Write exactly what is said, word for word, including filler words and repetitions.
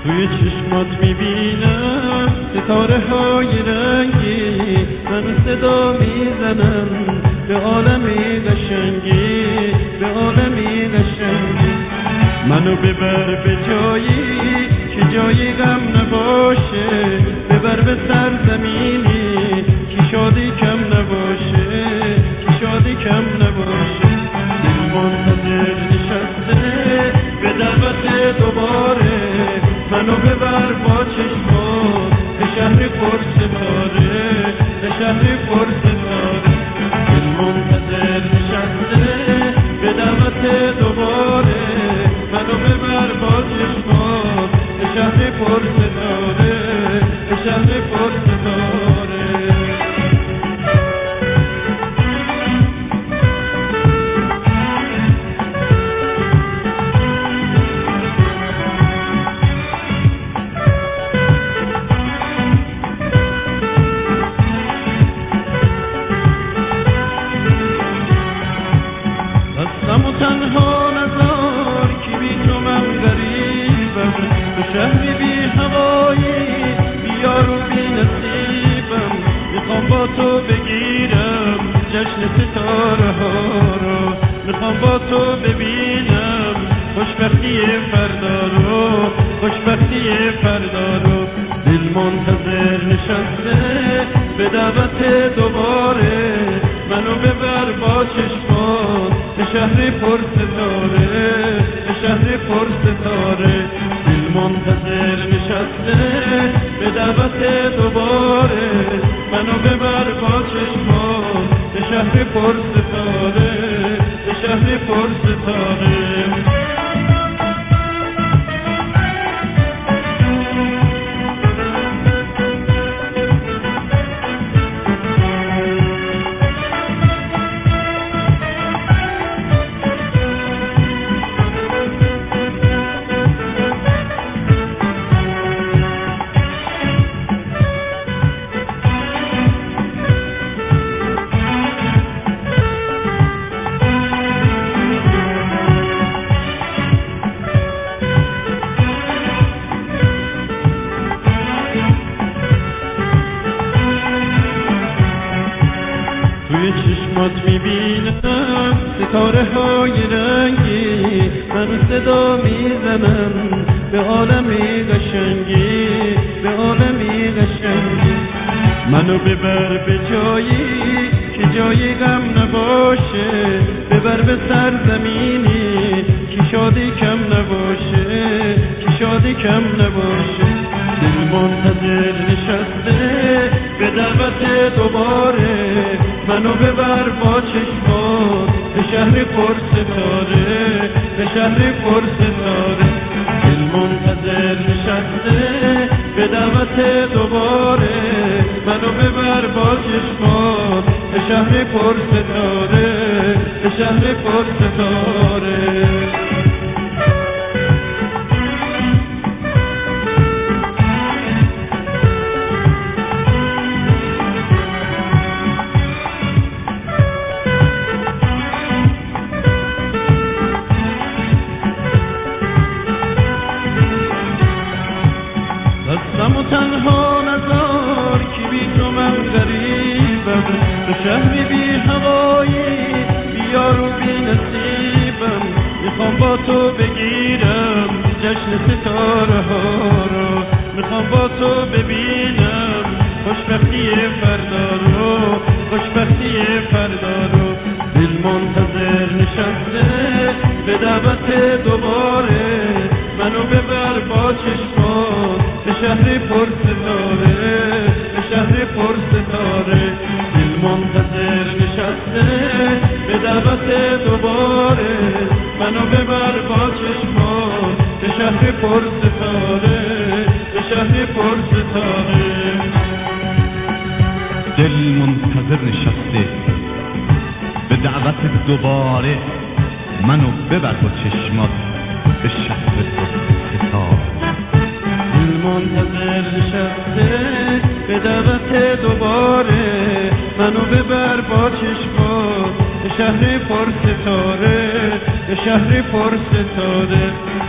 توی چشمات میبینم ستاره های رنگی، من صدا میزنم به عالمی قشنگی، به عالمی قشنگی. منو ببر به جایی که جایی غم نباشه، ببر به سرزمینی که شادی کم نباشه، که شادی کم نباشه. دل منتظر نشسته به دعوت دوباره، منو ببر با چشمات به شهر پر ستاره، به شهر پر ستاره. دل منتظر نشسته به دعوت دوباره، منو ببر با چشمات به شهر پر ستاره، به شهر پر ستاره. دستم و تنها نزار که بی تو من غریبم، تو شهری بی هوایی بی یار و بی نصیبم. میخوام با تو بگیرم جشن ستاره ها رو، میخوام با تو ببینم خوشبختی فردا رو، خوشبختی فردا رو. دل منتظر نشسته به دعوت دوباره، منو ببر با چشمات به شهر پر ستاره، به شهر پر ستاره. دل منتظر نشسته به دعوت دوباره، منو ببر با چشمات به شهر پر ستاره، به شهر پر ستاره. توی چشمات میبینم ستاره های رنگی، من صدا میزنم به عالمی قشنگی، به عالمی قشنگی. منو ببر به جایی که جایی غم نباشه، ببر به سرزمینی که شادی کم نباشه، که شادی کم نباشه. دل منتظر نشسته به دعوت دوباره، منو ببر با چشمات به شهر پر ستاره، به شهر پر ستاره. دل منتظر نشسته به دعوت دوباره، منو ببر با چشمات به شهر پر ستاره، به شهر پر ستاره. دستم و تنها نزار که بی تو من غریبم، تو شهری بی هوایی بی یار و بی نصیبم. میخوام با تو بگیرم جشن ستاره ها رو، میخوام با تو ببینم خوشبختی فردا رو، خوشبختی فردا رو. دل منتظر نشسته به دعوت دوباره، منو ببر با چشمات به شهر پر ستاره، به شهر پر ستاره. دل منتظر نشسته به دعوت دوباره، منو ببر با چشمات به شهر پر ستاره، به شهر پر ستاره. دل منتظر نشسته به دعوت دوباره، منو ببر با چشمات به شهر پر ستاره. دل منتظر نشسته به دعوت دوباره، منو ببر با چشمات به شهر پر ستاره، به شهر پر ستاره.